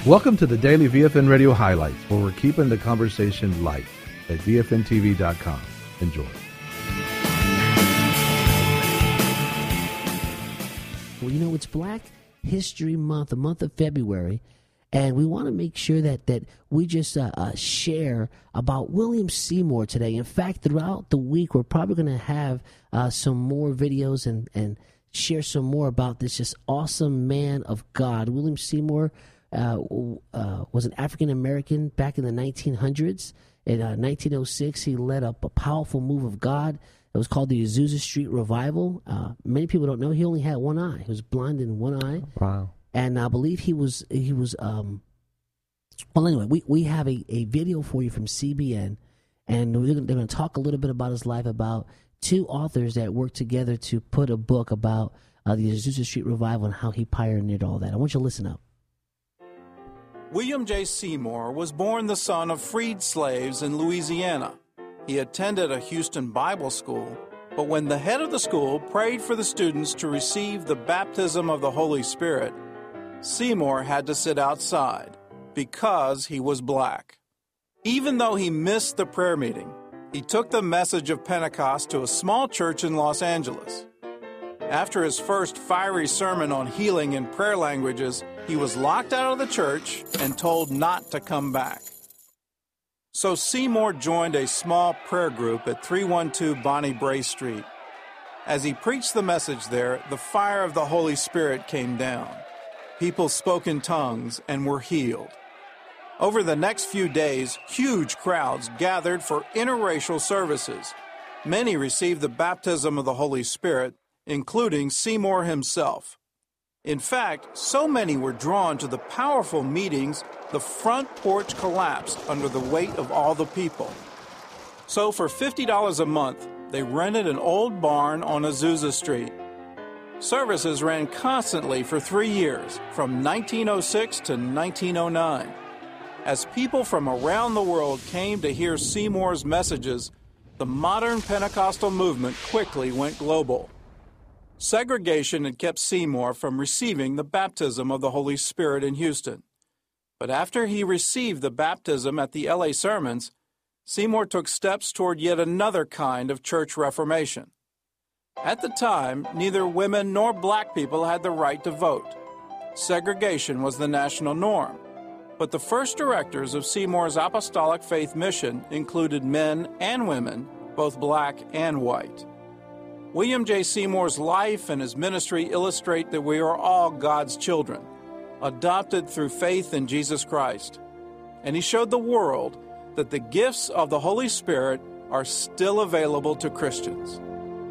Welcome to the Daily VFN Radio Highlights, where we're keeping the conversation light at VFNTV.com. Enjoy. Well, you know, it's Black History Month, the month of February, and we want to make sure that we just share about William Seymour today. In fact, throughout the week, we're probably going to have some more videos and share some more about this just awesome man of God. William Seymour was an African-American back in the 1900s. In 1906, he led up a powerful move of God. It was called the Azusa Street Revival. Many people don't know he only had one eye. He was blind in one eye. Wow. And I believe he was well, anyway, we have a video for you from CBN, and they're going to talk a little bit about his life, about two authors that worked together to put a book about the Azusa Street Revival and how he pioneered all that. I want you to listen up. William J. Seymour was born the son of freed slaves in Louisiana. He attended a Houston Bible school, but when the head of the school prayed for the students to receive the baptism of the Holy Spirit, Seymour had to sit outside because he was black. Even though he missed the prayer meeting, he took the message of Pentecost to a small church in Los Angeles. After his first fiery sermon on healing in prayer languages, he was locked out of the church and told not to come back. So Seymour joined a small prayer group at 312 Bonnie Bray Street. As he preached the message there, the fire of the Holy Spirit came down. People spoke in tongues and were healed. Over the next few days, huge crowds gathered for interracial services. Many received the baptism of the Holy Spirit, including Seymour himself. In fact, so many were drawn to the powerful meetings, the front porch collapsed under the weight of all the people. So for $50 a month, they rented an old barn on Azusa Street. Services ran constantly for 3 years, from 1906 to 1909. As people from around the world came to hear Seymour's messages, the modern Pentecostal movement quickly went global. Segregation had kept Seymour from receiving the baptism of the Holy Spirit in Houston. But after he received the baptism at the LA sermons, Seymour took steps toward yet another kind of church reformation. At the time, neither women nor black people had the right to vote. Segregation was the national norm. But the first directors of Seymour's apostolic faith mission included men and women, both black and white. William J. Seymour's life and his ministry illustrate that we are all God's children, adopted through faith in Jesus Christ. And he showed the world that the gifts of the Holy Spirit are still available to Christians.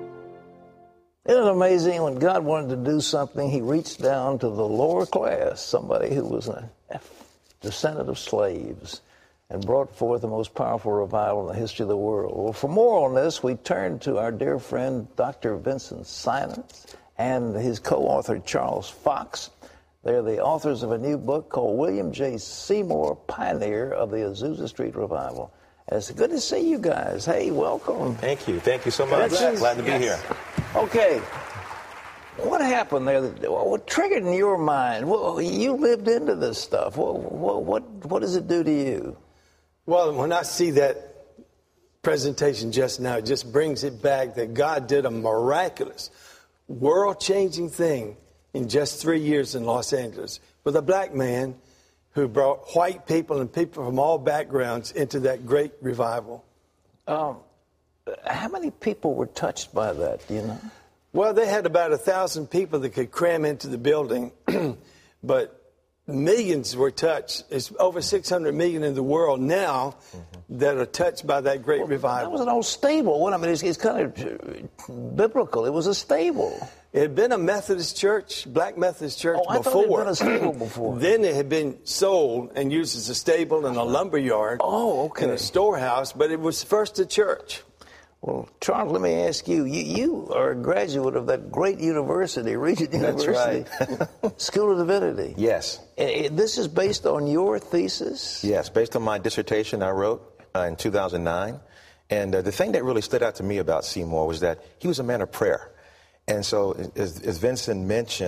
Isn't it amazing? When God wanted to do something, he reached down to the lower class, somebody who was a descendant of slaves, and brought forth the most powerful revival in the history of the world. Well, for more on this, we turn to our dear friend, Dr. Vincent Simons, and his co-author, Charles Fox. They're the authors of a new book called William J. Seymour, Pioneer of the Azusa Street Revival. And it's good to see you guys. Hey, welcome. Thank you. Thank you so much. Glad to be here. Okay. What happened there? What triggered in your mind? Well, you lived into this stuff. What does it do to you? Well, when I see that presentation just now, it just brings it back that God did a miraculous, world-changing thing in just 3 years in Los Angeles with a black man who brought white people and people from all backgrounds into that great revival. How many people were touched by that, do you know? Well, they had about 1,000 people that could cram into the building, but millions were touched. It's over 600 million in the world now that are touched by that great revival. That was an old stable. I mean, it's kind of biblical. It was a stable. It had been a Methodist church, black Methodist church before. I thought it had been a stable before. Then it had been sold and used as a stable and a lumber yard. Oh, okay. And a storehouse, but it was first a church. Well, Charles, let me ask you. You are a graduate of that great university, Regent University. That's right. School of Divinity. Yes. This is based on your thesis? Yes, based on my dissertation I wrote in 2009. And the thing that really stood out to me about Seymour was that he was a man of prayer. And so, as Vincent mentioned,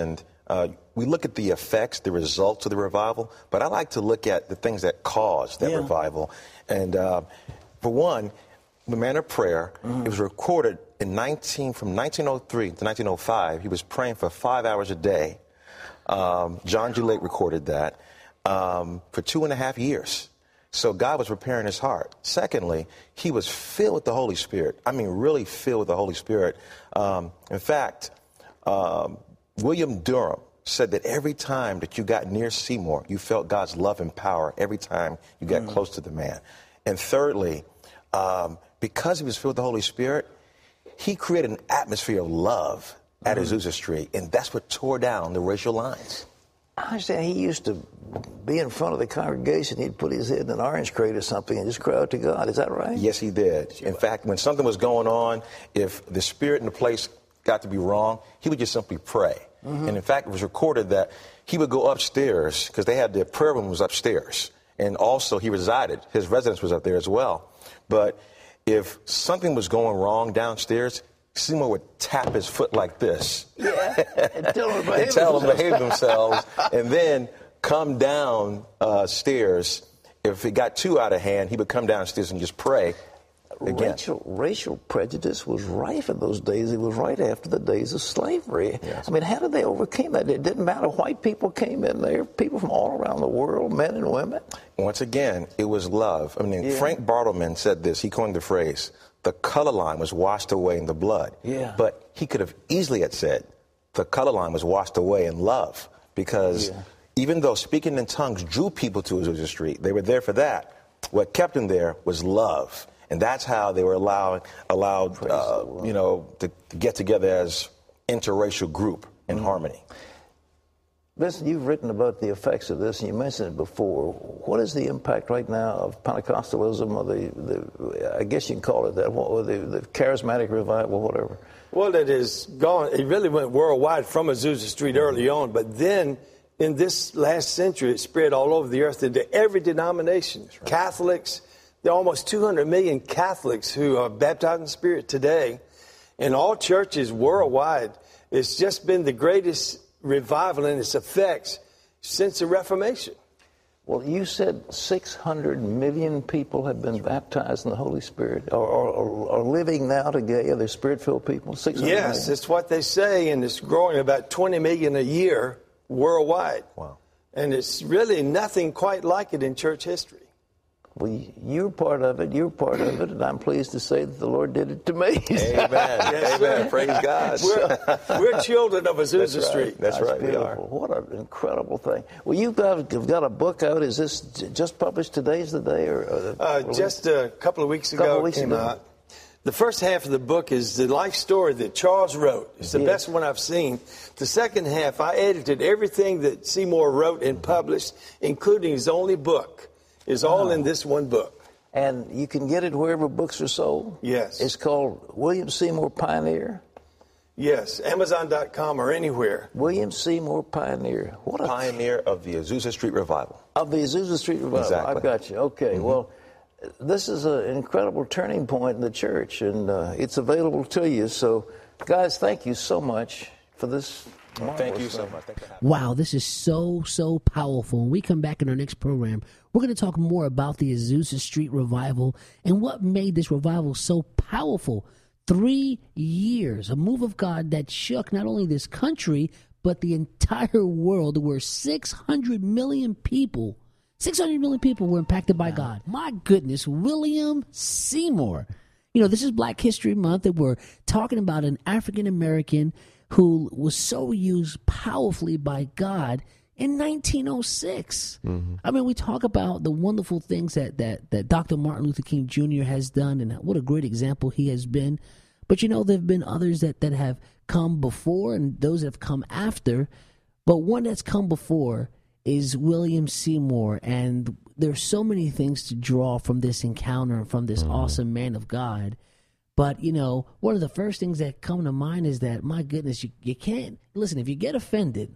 we look at the effects, the results of the revival, but I like to look at the things that caused that revival. And for one, the Man of Prayer, it was recorded from 1903 to 1905. He was praying for 5 hours a day. John G. Lake recorded that for 2.5 years. So God was preparing his heart. Secondly, he was filled with the Holy Spirit. I mean, really filled with the Holy Spirit. In fact, William Durham said that every time that you got near Seymour, you felt God's love and power every time you got close to the man. And thirdly, because he was filled with the Holy Spirit, he created an atmosphere of love at Azusa Street, and that's what tore down the racial lines. I understand he used to be in front of the congregation. He'd put his head in an orange crate or something and just cry out to God. Is that right? Yes, he did. In fact, when something was going on, if the spirit in the place got to be wrong, he would just simply pray. And in fact, it was recorded that he would go upstairs because they had their prayer room was upstairs. And also he resided. His residence was up there as well. But if something was going wrong downstairs, Seymour would tap his foot like this. Yeah, and tell them to behave themselves, and then come down stairs. If it got too out of hand, he would come downstairs and just pray again. Racial prejudice was rife in those days. It was right after the days of slavery. Yes. I mean, how did they overcome that? It didn't matter. White people came in there, people from all around the world, men and women. Once again, it was love. I mean, Frank Bartleman said this. He coined the phrase, the color line was washed away in the blood. Yeah. But he could have easily had said, the color line was washed away in love. Because even though speaking in tongues drew people to Azusa Street, they were there for that. What kept them there was love. And that's how they were allowed to get together as interracial group in harmony. Listen, you've written about the effects of this, and you mentioned it before. What is the impact right now of Pentecostalism, or I guess you can call it that, or the charismatic revival, whatever? Well, it is gone. It really went worldwide from Azusa Street early on, but then in this last century, it spread all over the earth into every denomination. Right. Catholics, there are almost 200 million Catholics who are baptized in the Spirit today, and all churches worldwide. It's just been the greatest revival and its effects since the Reformation. Well, you said 600 million people have been baptized in the Holy Spirit, or living now together. They're Spirit-filled people. 600 yes, million. it's what they say, and it's growing about 20 million a year worldwide. Wow. And it's really nothing quite like it in church history. Well, you're part of it, and I'm pleased to say that the Lord did it to me. Amen. Yes, amen. Praise God. We're children of Azusa Street. That's right, we beautiful. are. What an incredible thing. Well, you've got a book out. Is this just published? Today's the day? Just a couple of weeks ago it came out. The first half of the book is the life story that Charles wrote. It's the best one I've seen. The second half, I edited everything that Seymour wrote and published, including his only book. Is all in this one book. And you can get it wherever books are sold? Yes. It's called William Seymour Pioneer? Yes, Amazon.com or anywhere. William Seymour Pioneer. What a pioneer of the Azusa Street Revival. Of the Azusa Street Revival. Exactly. I've got you. Okay, well, this is an incredible turning point in the church, and it's available to you. So, guys, thank you so much for this. Thank you so much. Thank you for having me. Wow, this is so powerful. When we come back in our next program, we're going to talk more about the Azusa Street Revival and what made this revival so powerful. 3 years, a move of God that shook not only this country, but the entire world, where 600 million people were impacted by God. My goodness, William Seymour. You know, this is Black History Month, and we're talking about an African-American who was so used powerfully by God in 1906. I mean, we talk about the wonderful things that Dr. Martin Luther King Jr. has done, and what a great example he has been. But, you know, there have been others that have come before and those that have come after. But one that's come before is William Seymour. And there's so many things to draw from this encounter and from this awesome man of God. But, you know, one of the first things that come to mind is that, my goodness, you can't, listen, if you get offended,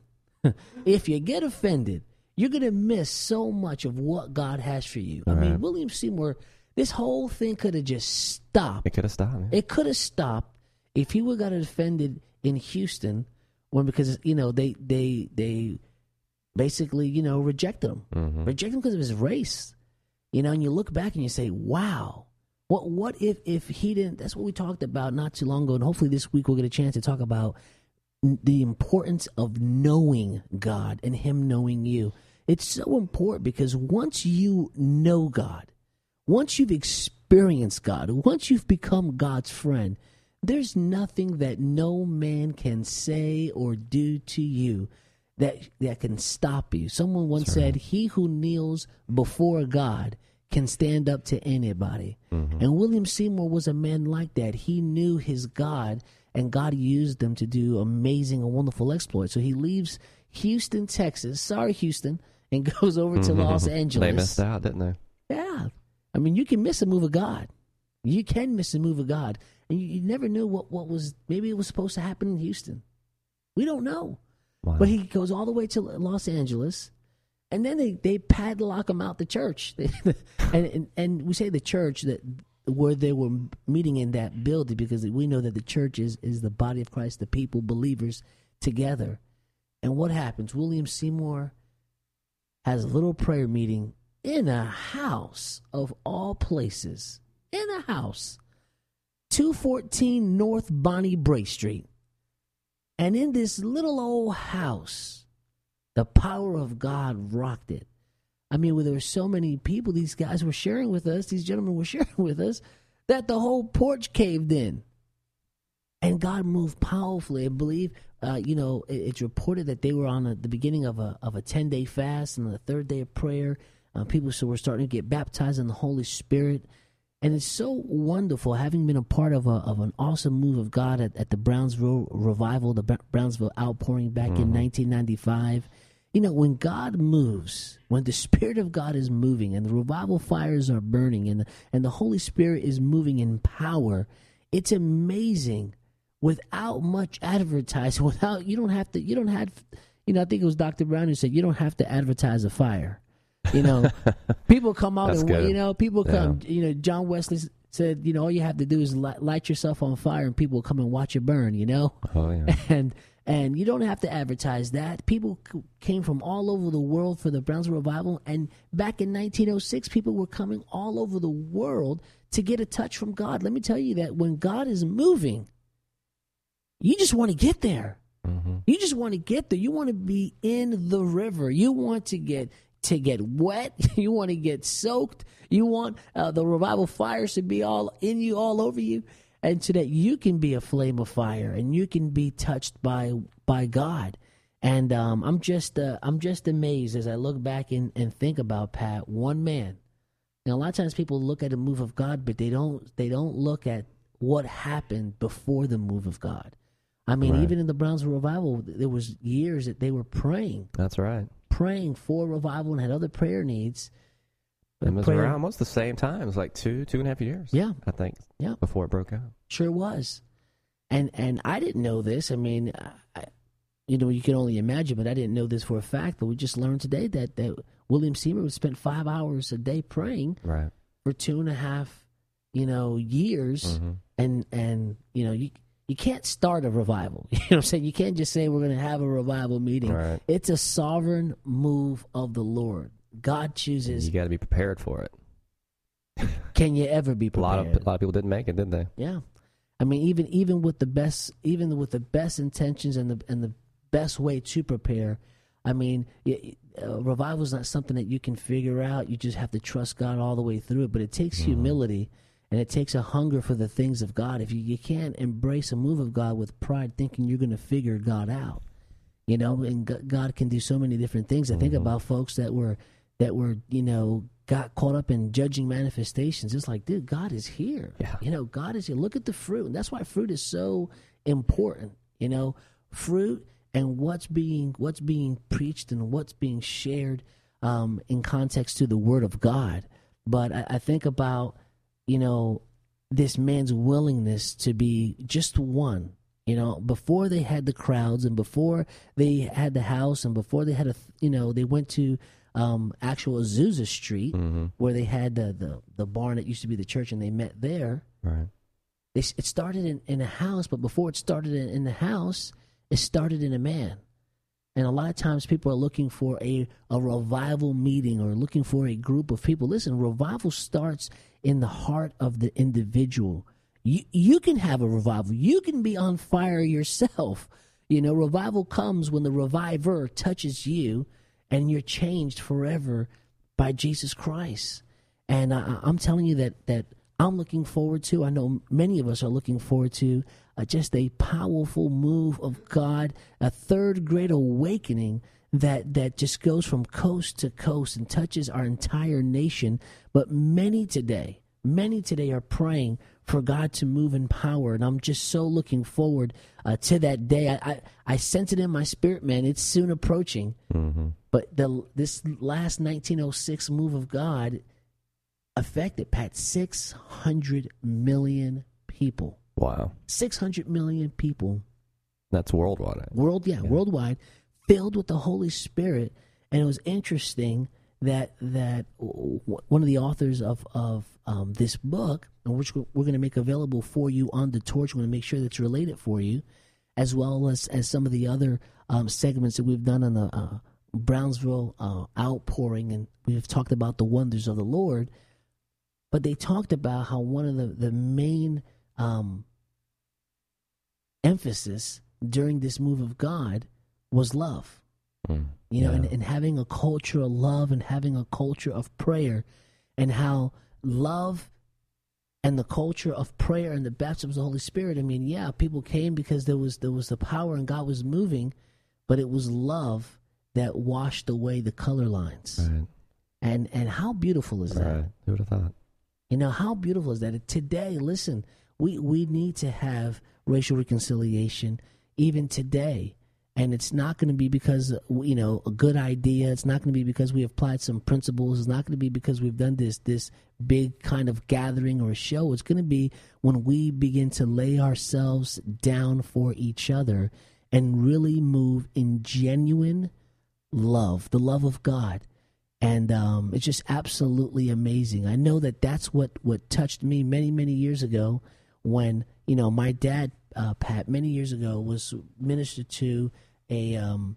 you're going to miss so much of what God has for you. I mean, William Seymour, this whole thing could have just stopped. It could have stopped. Man. It could have stopped if he would have got offended in Houston because they basically rejected him, rejected him because of his race. And you look back and you say, wow, what if he didn't? That's what we talked about not too long ago, and hopefully this week we'll get a chance to talk about the importance of knowing God and Him knowing you. It's so important because once you know God, once you've experienced God, once you've become God's friend, there's nothing that no man can say or do to you that can stop you. Someone once said, he who kneels before God can stand up to anybody. And William Seymour was a man like that. He knew his God, and God used him to do amazing and wonderful exploits. So he leaves Houston, Texas. Sorry, Houston. And goes over to Los Angeles. They missed out, didn't they? Yeah. I mean, you can miss a move of God. You can miss a move of God. And you never knew what was, maybe it was supposed to happen in Houston. We don't know. Wow. But he goes all the way to Los Angeles. And then they padlock him out the church. and we say the church that where they were meeting in that building because we know that the church is the body of Christ, the people, believers together. And what happens? William Seymour has a little prayer meeting in a house of all places. In a house. 214 North Bonnie Bray Street. And in this little old house, the power of God rocked it. I mean, there were so many people these guys were sharing with us, these gentlemen were sharing with us, that the whole porch caved in. And God moved powerfully. I believe, it's reported that they were on the beginning of a 10-day fast and the third day of prayer. People were starting to get baptized in the Holy Spirit. And it's so wonderful having been a part of an awesome move of God at the Brownsville revival, the Brownsville outpouring back in 1995. When God moves, when the Spirit of God is moving and the revival fires are burning and the Holy Spirit is moving in power, it's amazing without much advertising, I think it was Dr. Brown who said, you don't have to advertise a fire. People come out and, people come, John Wesley said, all you have to do is light yourself on fire and people will come and watch you burn, Oh, yeah. And you don't have to advertise that. People came from all over the world for the Brownsville Revival. And back in 1906, people were coming all over the world to get a touch from God. Let me tell you that when God is moving, you just want to get there. You just want to get there. You want to be in the river. You want to get wet. You want to get soaked. You want the revival fires to be all in you, all over you. And so that you can be a flame of fire and you can be touched by God. And I'm just amazed as I look back and think about Pat, one man. Now a lot of times people look at the move of God, but they don't look at what happened before the move of God. I mean, even in the Brownsville revival, there was years that they were praying. That's right. Praying for revival and had other prayer needs. It was around almost the same time. It was like 2.5 years. Yeah. I think. Yeah. Before it broke out. Sure was. And I didn't know this. I mean, you can only imagine, but I didn't know this for a fact. But we just learned today that William Seymour spent 5 hours a day praying for 2.5, years. And you can't start a revival. You know what I'm saying? You can't just say we're going to have a revival meeting. Right. It's a sovereign move of the Lord. God chooses. You got to be prepared for it. Can you ever be prepared? A lot of people didn't make it, did they? Yeah. I mean, even with the best intentions and the best way to prepare, I mean, revival is not something that you can figure out. You just have to trust God all the way through it. But it takes humility and it takes a hunger for the things of God. If you can't embrace a move of God with pride, thinking you're going to figure God out, and God can do so many different things. I think about folks that were got caught up in judging manifestations. It's like, dude, God is here. Yeah. God is here. Look at the fruit. And that's why fruit is so important. Fruit and what's being preached and what's being shared in context to the Word of God. But I think about, this man's willingness to be just one. Before they had the crowds and before they had the house and before they had they went to actual Azusa Street where they had the barn that used to be the church and they met there. Right. It started in a house, but before it started in the house, It started in a man. And a lot of times people are looking for a revival meeting or looking for a group of people. Listen, revival starts in the heart of the individual. You can have a revival. You can be on fire yourself. Revival comes when the reviver touches you and you're changed forever by Jesus Christ. And I'm telling you that I'm looking forward to, I know many of us are looking forward to, just a powerful move of God, a third great awakening that just goes from coast to coast and touches our entire nation. But many today are praying for God to move in power, and I'm just so looking forward to that day. I sense it in my spirit, man. It's soon approaching. Mm-hmm. But this last 1906 move of God affected, Pat, 600 million people. Wow. 600 million people. That's worldwide. Worldwide, filled with the Holy Spirit. And it was interesting that one of the authors of this book, and which we're going to make available for you on The Torch, we're going to make sure that's related for you, as well as some of the other segments that we've done on the Brownsville outpouring, and we've talked about the wonders of the Lord. But they talked about how one of the main emphasis during this move of God was love. And having a culture of love and having a culture of prayer, and how love and the culture of prayer and the baptism of the Holy Spirit. People came because there was the power and God was moving, but it was love that washed away the color lines. Right. And how beautiful is that? Right. Who would have thought? How beautiful is that? Today, listen, we need to have racial reconciliation even today. And it's not going to be because, a good idea. It's not going to be because we applied some principles. It's not going to be because we've done this big kind of gathering or show. It's going to be when we begin to lay ourselves down for each other and really move in genuine love, the love of God. And it's just absolutely amazing. I know that's what touched me many, many years ago when, my dad, Pat, many years ago was ministered to in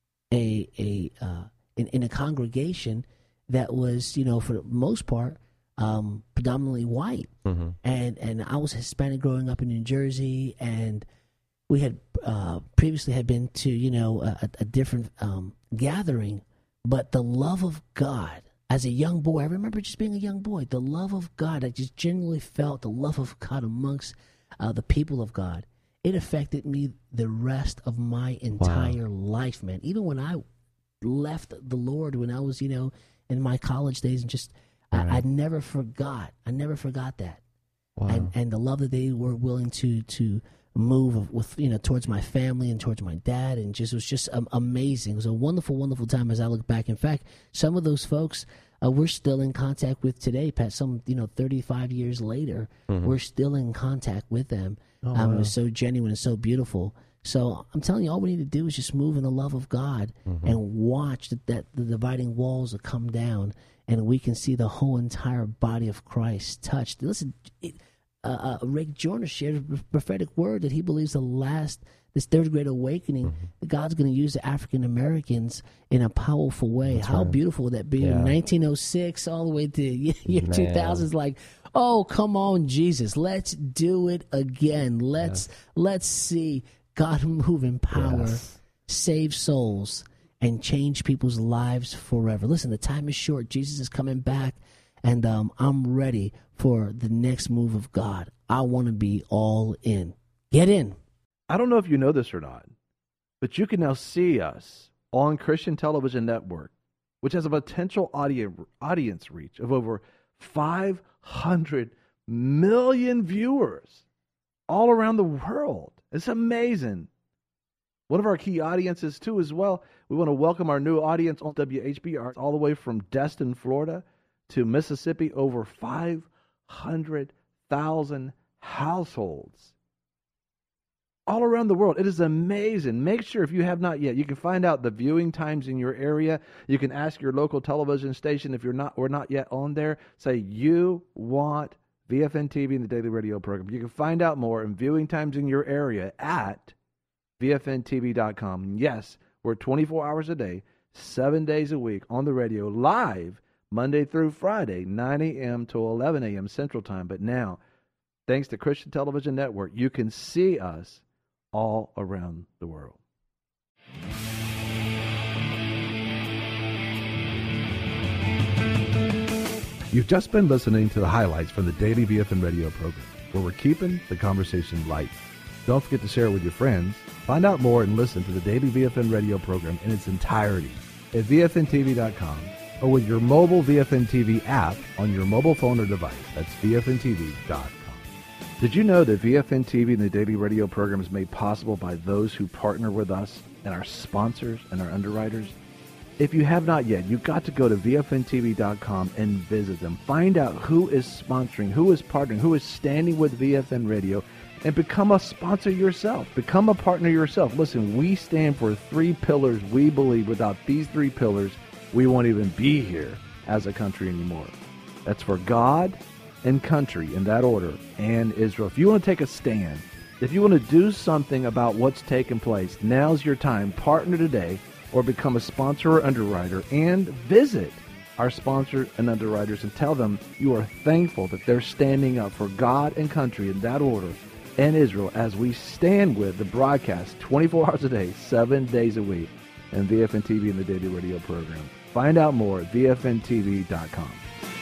a congregation that was, for the most part, predominantly white. Mm-hmm. And I was Hispanic growing up in New Jersey, and we had previously had been to, a different gathering. But the love of God, as a young boy, I remember just being a young boy, the love of God, I just genuinely felt the love of God amongst the people of God. It affected me the rest of my entire life, man. Even when I left the Lord, when I was, in my college days, and just, right. I never forgot. I never forgot that. Wow. And the love that they were willing to move with, towards my family and towards my dad, and it was just amazing. It was a wonderful, wonderful time as I look back. In fact, some of those folks we're still in contact with today, Pat. Some 35 years later, mm-hmm. we're still in contact with them. Wow. It was so genuine and so beautiful. So I'm telling you, all we need to do is just move in the love of God, mm-hmm. and watch that the dividing walls will come down, and we can see the whole entire body of Christ touched. Listen, Rick Joyner shared a prophetic word that he believes this third great awakening, mm-hmm. God's going to use the African Americans in a powerful way. That's How right. beautiful would that be? Yeah. 1906 all the way to year 2000 is like, oh, come on, Jesus, let's do it again. Let's see God move in power, save souls, and change people's lives forever. Listen, the time is short. Jesus is coming back, and I'm ready for the next move of God. I want to be all in. Get in. I don't know if you know this or not, but you can now see us on Christian Television Network, which has a potential audience reach of over 500 million viewers all around the world. It's amazing. One of our key audiences, too, as well, we want to welcome our new audience on WHBR all the way from Destin, Florida to Mississippi, over 500,000 households all around the world. It is amazing. Make sure, if you have not yet, you can find out the viewing times in your area. You can ask your local television station if we're not yet on there. Say you want VFN TV and the Daily Radio program. You can find out more and viewing times in your area at VFNTV.com. Yes, we're 24 hours a day, 7 days a week on the radio, live Monday through Friday, 9 a.m. to 11 a.m. Central Time. But now, thanks to Christian Television Network, you can see us all around the world. You've just been listening to the highlights from the Daily VFN Radio program, where we're keeping the conversation light. Don't forget to share it with your friends. Find out more and listen to the Daily VFN Radio program in its entirety at VFNTV.com or with your mobile VFN TV app on your mobile phone or device. That's VFNTV.com. Did you know that VFN TV and the Daily Radio program is made possible by those who partner with us and our sponsors and our underwriters? If you have not yet, you've got to go to VFNTV.com and visit them. Find out who is sponsoring, who is partnering, who is standing with VFN Radio, and become a sponsor yourself. Become a partner yourself. Listen, we stand for 3 pillars. We believe without these 3 pillars, we won't even be here as a country anymore. That's for God and country, in that order, and Israel. If you want to take a stand, if you want to do something about what's taking place, now's your time. Partner today, or become a sponsor or underwriter, and visit our sponsors and underwriters and tell them you are thankful that they're standing up for God and country in that order and Israel as we stand with the broadcast 24 hours a day, 7 days a week, and VFN TV and the Daily Radio program. Find out more at VFNTV.com.